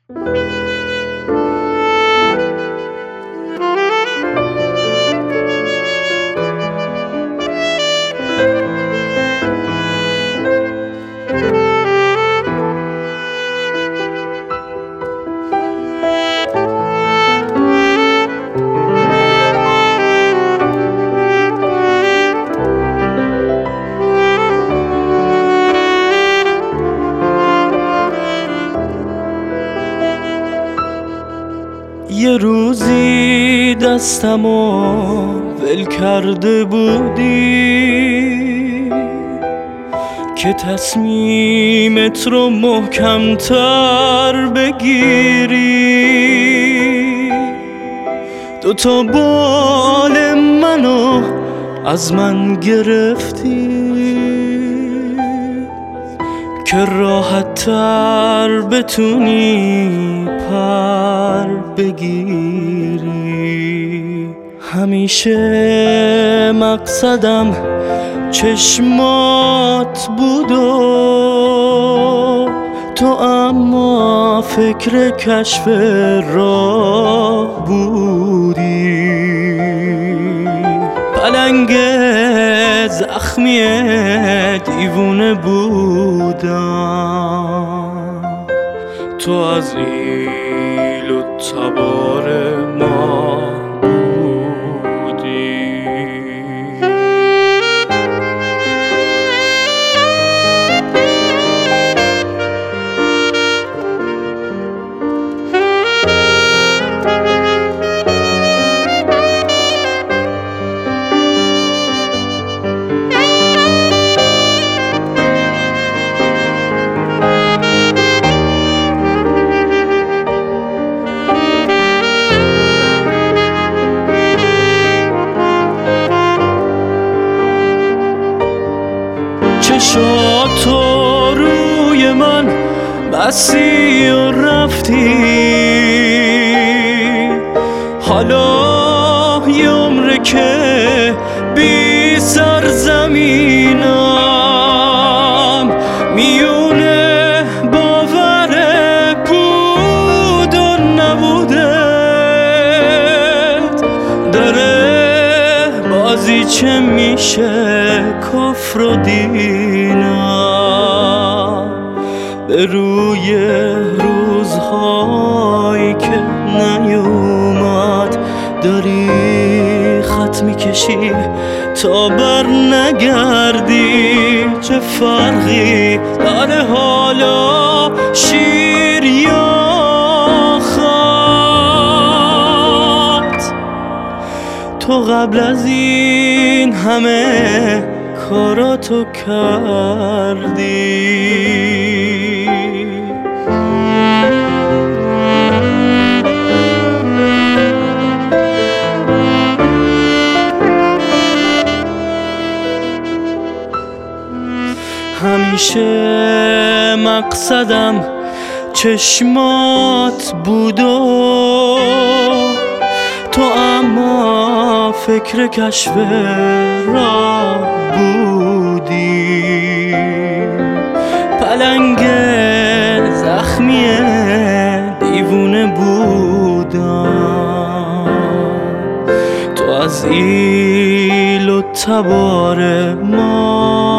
یه روزی دستمو ول کرده بودی که تصمیمت رو محکم‌تر بگیری، دوتا بال منو از من گرفتی که راحت‌تر بتونی پر بگیری. همیشه مقصدم چشمات بود و تو اما فکر کشف راه بودی. پلنگ زخمی دیوونه بودم، تو از ایل و تبار ما بودی. چشاتو روی من بستی و رفتی، حالا یه عمره که بی سرزمینم، میونه باور بود و نبودت داره بازی چه میشه کفر و دینم. به روی روزهایی که نیومد داری خط میکشی تا بر نگردی. چه فرقی داره حالا شیر یا خط؟ تو قبل از این همه کاراتو کردی. همیشه مقصدم چشمات بود و تو اما فکر کشف راه بودی. پلنگ زخمی دیوونه بودم، تو از ایل و تبار ما